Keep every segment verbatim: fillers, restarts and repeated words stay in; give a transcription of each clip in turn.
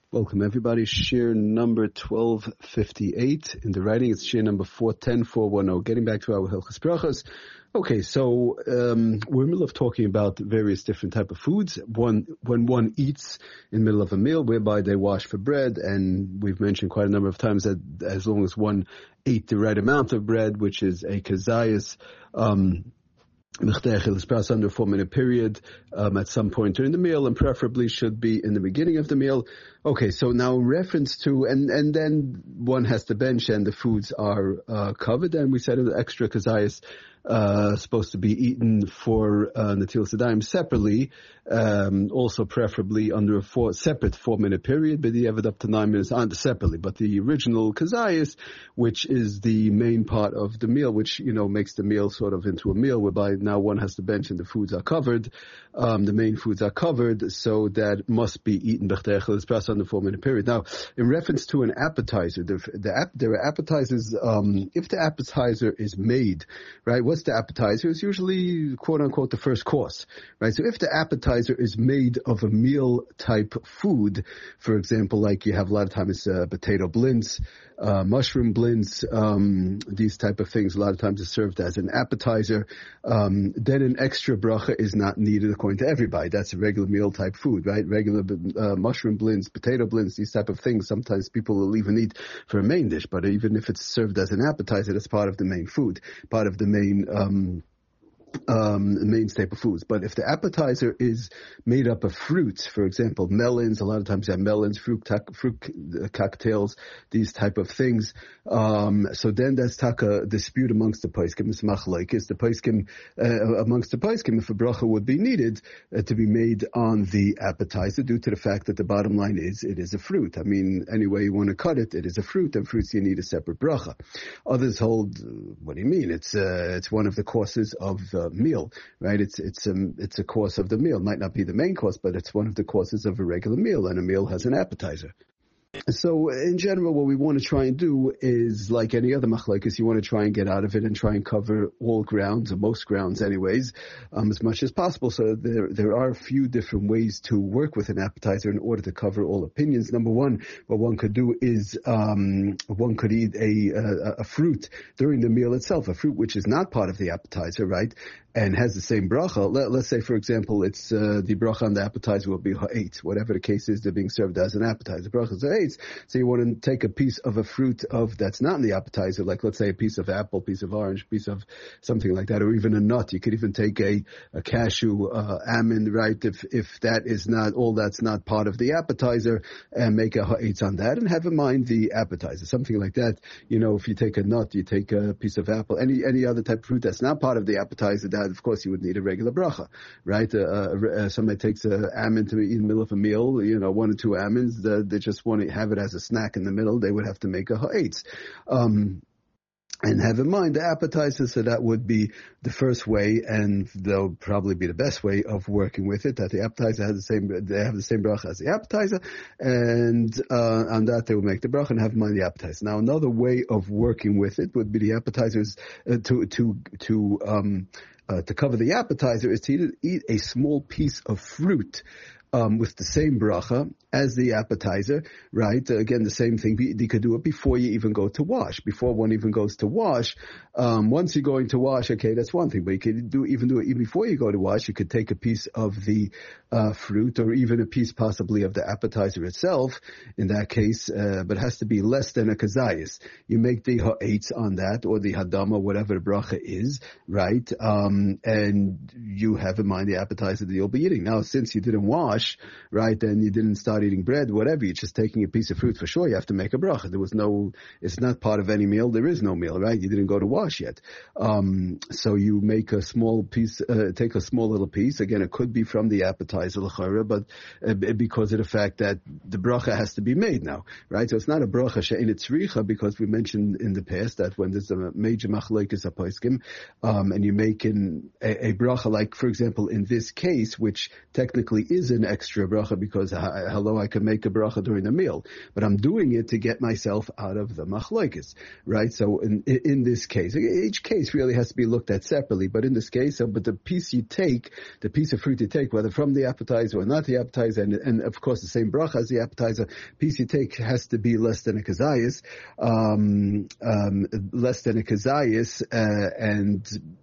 Welcome everybody. Shir number twelve fifty-eight. In the writing, it's shir number four ten four ten. Getting back to our Hilchos Brachos. Okay, so um, we're in the middle of talking about various different type of foods. One, when one eats in the middle of a meal, whereby they wash for bread, and we've mentioned quite a number of times that as long as one ate the right amount of bread, which is a kazayas, um, under a four-minute period um, at some point during the meal, and preferably should be in the beginning of the meal. Okay, so now reference to, and, and then one has to bench and the foods are uh, covered, and we said the extra kazayas uh, supposed to be eaten for uh, Natilas Yadayim separately, um, also preferably under a four, separate four-minute period, but the have it up to nine minutes on separately. But the original kazayas, which is the main part of the meal, which, you know, makes the meal sort of into a meal, whereby now one has to bench and the foods are covered, um, the main foods are covered, so that must be eaten b'chtei on the four-minute period. Now, in reference to an appetizer, the, the there are appetizers, um, if the appetizer is made, right, what's the appetizer? It's usually, quote-unquote, the first course, right? So if the appetizer is made of a meal-type food, for example, like you have a lot of times uh, potato blintz, uh, mushroom blintz, um, these type of things, a lot of times it's served as an appetizer, um, then an extra bracha is not needed according to everybody. That's a regular meal-type food, right? Regular uh, mushroom blintz, potato blintz, these type of things, sometimes people will even eat for a main dish, but even if it's served as an appetizer, that's part of the main food, part of the main um Um, main staple foods. But if the appetizer is made up of fruits, for example, melons, a lot of times you have melons, fruit, ta- fruit cocktails, these type of things. Um, so then that's taka dispute amongst the poskim. It's machlokes. The poskim, uh, amongst the poskim, if a bracha would be needed uh, to be made on the appetizer, due to the fact that the bottom line is it is a fruit. I mean, any way you want to cut it, it is a fruit, and fruits you need a separate bracha. Others hold, uh, what do you mean? It's uh, it's one of the courses of uh, meal, right? It's it's um it's a course of the meal. Might not be the main course, but it's one of the courses of a regular meal, and a meal has an appetizer. So in general, what we want to try and do is, like any other machlokes, you want to try and get out of it and try and cover all grounds, or most grounds anyways, um, as much as possible. So there there are a few different ways to work with an appetizer in order to cover all opinions. Number one, what one could do is um, one could eat a, a a fruit during the meal itself, a fruit which is not part of the appetizer, right? And has the same bracha. Let, let's say, for example, it's uh, the bracha on the appetizer will be ha'etz. Whatever the case is, they're being served as an appetizer. Bracha is ha'etz. So you want to take a piece of a fruit of that's not in the appetizer, like let's say a piece of apple, piece of orange, piece of something like that, or even a nut. You could even take a, a cashew, uh, almond, right? If if that is not all, that's not part of the appetizer, and make a ha'etz on that, and have in mind the appetizer, something like that. You know, if you take a nut, you take a piece of apple, any any other type of fruit that's not part of the appetizer. That, of course, you would need a regular bracha, right? Uh, uh, somebody takes an almond to eat in the middle of a meal, you know, one or two almonds, the, they just want to have it as a snack in the middle, they would have to make a ha'etz. Um, And have in mind the appetizer, so that would be the first way, and they'll probably be the best way of working with it. That the appetizer has the same, they have the same bracha as the appetizer, and uh, on that they will make the bracha and have in mind the appetizer. Now, another way of working with it would be the appetizers uh, to to to um uh, to cover the appetizer is to eat, eat a small piece of fruit. Um, with the same bracha as the appetizer, right? Uh, again, the same thing. You could do it before you even go to wash. Before one even goes to wash, um, once you're going to wash, okay, that's one thing. But you could do even do it even before you go to wash. You could take a piece of the uh, fruit, or even a piece possibly of the appetizer itself. In that case, uh, but it has to be less than a kazayas. You make the ha'etz on that, or the hadama, whatever the bracha is, right? Um, and you have in mind the appetizer that you'll be eating. Now, since you didn't wash, right, and you didn't start eating bread, whatever, you're just taking a piece of fruit, for sure you have to make a bracha. There was no, it's not part of any meal, there is no meal, right? You didn't go to wash yet. Um, so you make a small piece, uh, take a small little piece. Again, it could be from the appetizer, l'chara, but uh, because of the fact that the bracha has to be made now, right? So it's not a bracha she'ein tzricha, because we mentioned in the past that when there's a major machlokes haposkim, um, and you make in a, a bracha, like, for example, in this case, which technically is an extra bracha because, uh, hello, I can make a bracha during the meal, but I'm doing it to get myself out of the machlokes, right? So in in this case, each case really has to be looked at separately, but in this case, so, but the piece you take, the piece of fruit you take, whether from the appetizer or not the appetizer, and, and of course the same bracha as the appetizer, piece you take has to be less than a kazayas, um, um, less than a kazayas, uh, and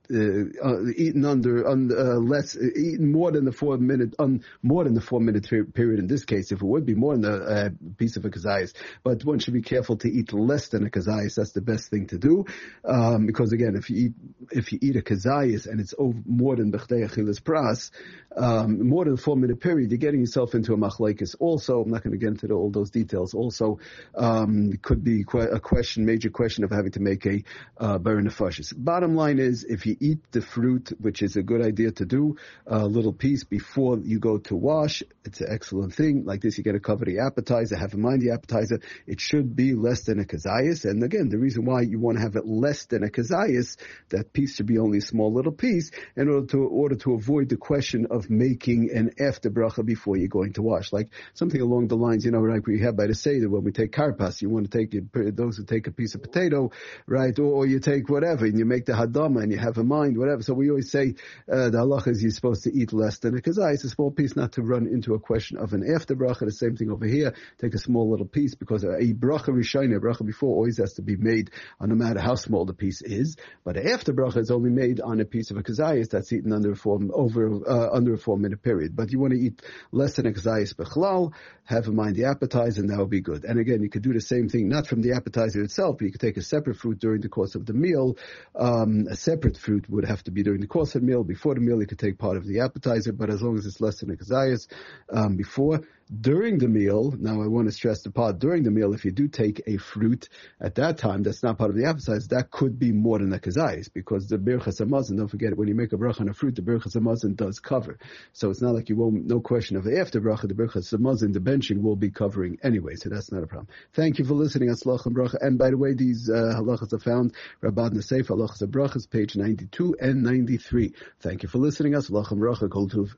uh, uh, eaten under, un, uh, less, eaten more than the four minute, un, more than the four minute period in this case, if it would be more than a uh, piece of a kazayas. But one should be careful to eat less than a kazayas. That's the best thing to do, um, because again, if you eat, if you eat a kazayas and it's over more than b'chdei achilas pras, um, more than a four minute period, you're getting yourself into a machlokes. Also, I'm not going to get into the, all those details. Also, um, could be que- a question, major question of having to make a uh, bar nefashis. Bottom line is, if you eat the fruit, which is a good idea to do, a little piece before you go to wash, it's an excellent thing. Like this, you get to cover the appetizer. Have in mind the appetizer. It should be less than a kazayas. And again, the reason why you want to have it less than a kazayas, that piece should be only a small little piece, in order to order to avoid the question of making an after bracha before you're going to wash. Like something along the lines, you know, like we have by the Seder when we take karpas, you want to take it, those who take a piece of potato, right, or, or you take whatever, and you make the hadama, and you have in mind whatever. So we always say uh, the halacha is you're supposed to eat less than a kazayas, a small piece, not to run into a question of an after bracha. The same thing over here. Take a small little piece, because a bracha rishayna, a bracha before, always has to be made on no matter how small the piece is. But after bracha is only made on a piece of a kazayas that's eaten under a four over uh, under a four minute period. But you want to eat less than a kazayas bechlal. Have in mind the appetizer, and that will be good. And again, you could do the same thing, not from the appetizer itself, but you could take a separate fruit during the course of the meal. Um, a separate fruit would have to be during the course of the meal. Before the meal, you could take part of the appetizer, but as long as it's less than a kazayas um, before. During the meal, now I want to stress the part during the meal, if you do take a fruit at that time that's not part of the appetizer, that could be more than a kazayas, because the birchas hamazon, don't forget, when you make a bracha on a fruit, the birchas hamazon does cover. So it's not like you won't, no question of the after bracha, the birchas hamazon, the benching will be covering anyway, so that's not a problem. Thank you for listening. Aslach and bracha. And by the way, these uh, halachas are found, Rabbad Nesef, halachas of brachas, page ninety-two and ninety-three. Thank you for listening. Aslach and bracha, kol tuv.